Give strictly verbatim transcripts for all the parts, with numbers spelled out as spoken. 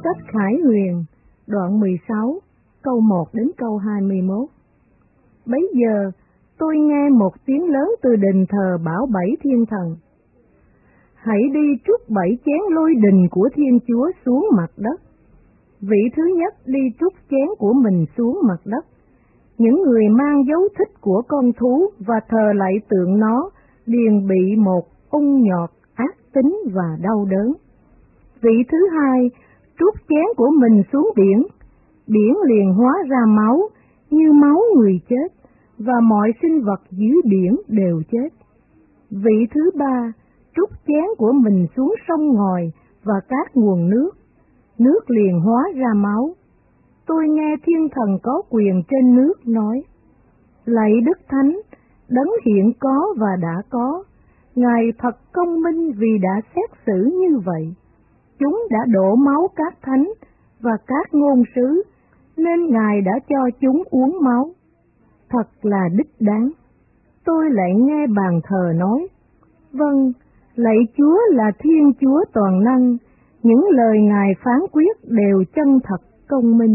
Sách Khải Huyền, đoạn mười sáu, câu một đến câu hai mươi mốt. Bấy giờ, tôi nghe một tiếng lớn từ đền thờ bảo bảy thiên thần: hãy đi trút bảy chén lôi đình của Thiên Chúa xuống mặt đất. Vị thứ nhất đi trút chén của mình xuống mặt đất. Những người mang dấu thích của con thú và thờ lạy tượng nó liền bị một ung nhọt, ác tính và đau đớn. Vị thứ hai trút chén của mình xuống biển. Biển liền hóa ra máu, như máu người chết, và mọi sinh vật dưới biển đều chết. Vị thứ ba trút chén của mình xuống sông ngòi và các nguồn nước. Nước liền hóa ra máu. Tôi nghe thiên thần có quyền trên nước nói: lạy Đức Thánh, Đấng hiện có và đã có, Ngài thật công minh vì đã xét xử như vậy. Chúng đã đổ máu các thánh và các ngôn sứ, nên Ngài đã cho chúng uống máu. Thật là đích đáng. Tôi lại nghe bàn thờ nói: vâng, lạy Chúa là Thiên Chúa toàn năng, những lời Ngài phán quyết đều chân thật công minh.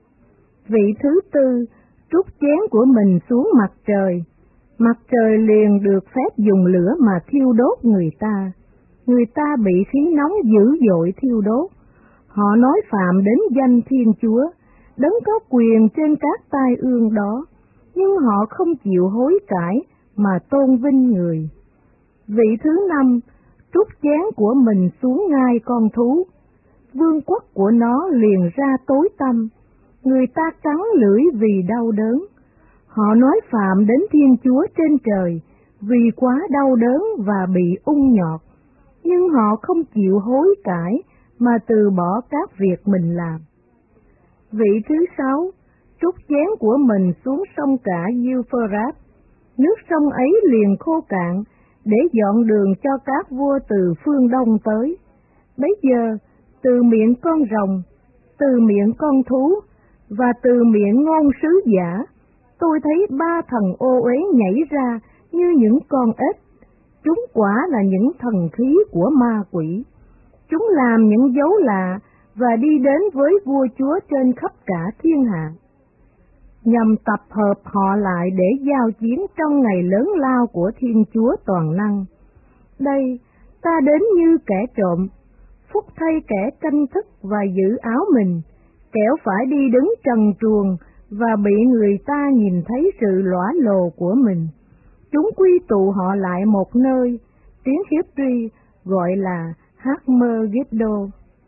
Vị thứ tư trút chén của mình xuống mặt trời. Mặt trời liền được phép dùng lửa mà thiêu đốt người ta. Người ta bị khí nóng dữ dội thiêu đốt. Họ nói phạm đến danh Thiên Chúa, Đấng có quyền trên các tai ương đó, nhưng họ không chịu hối cải mà tôn vinh người. Vị thứ năm trút chén của mình xuống ngai con thú. Vương quốc của nó liền ra tối tăm. Người ta cắn lưỡi vì đau đớn. Họ nói phạm đến Thiên Chúa trên trời vì quá đau đớn và bị ung nhọt, nhưng họ không chịu hối cải mà từ bỏ các việc mình làm. Vị thứ sáu trút chén của mình xuống sông cả Euphrates. Nước sông ấy liền khô cạn để dọn đường cho các vua từ phương đông tới. Bấy giờ, từ miệng con rồng, từ miệng con thú và từ miệng ngôn sứ giả, tôi thấy ba thần ô uế nhảy ra như những con ếch. Chúng quả là những thần khí của ma quỷ. Chúng làm những dấu lạ và đi đến với vua chúa trên khắp cả thiên hạ, nhằm tập hợp họ lại để giao chiến trong ngày lớn lao của Thiên Chúa toàn năng. Đây, ta đến như kẻ trộm, phúc thay kẻ canh thức và giữ áo mình, kẻo phải đi đứng trần truồng và bị người ta nhìn thấy sự lõa lồ của mình. Chúng quy tụ họ lại một nơi, tiếng Hebrew gọi là Harmageddo.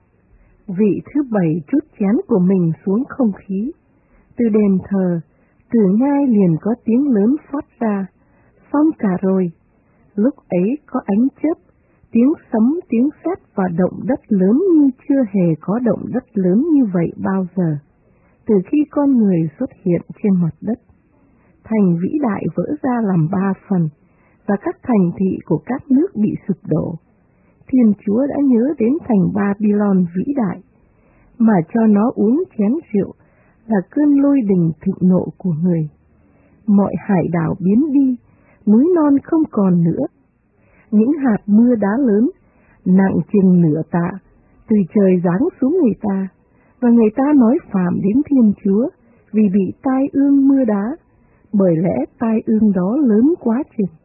Vị thứ bảy trút chén của mình xuống không khí. Từ đền thờ, từ ngai liền có tiếng lớn phát ra: xong cả rồi. Lúc ấy có ánh chớp, tiếng sấm, tiếng sét và động đất lớn như chưa hề có động đất lớn như vậy bao giờ, từ khi con người xuất hiện trên mặt đất. Thành vĩ đại vỡ ra làm ba phần, và các thành thị của các nước bị sụp đổ. Thiên Chúa đã nhớ đến thành Babylon vĩ đại, mà cho nó uống chén rượu là cơn lôi đình thịnh nộ của người. Mọi hải đảo biến đi, núi non không còn nữa. Những hạt mưa đá lớn, nặng chừng nửa tạ, từ trời giáng xuống người ta, và người ta nói phạm đến Thiên Chúa vì bị tai ương mưa đá, bởi lẽ tai ương đó lớn quá chừng.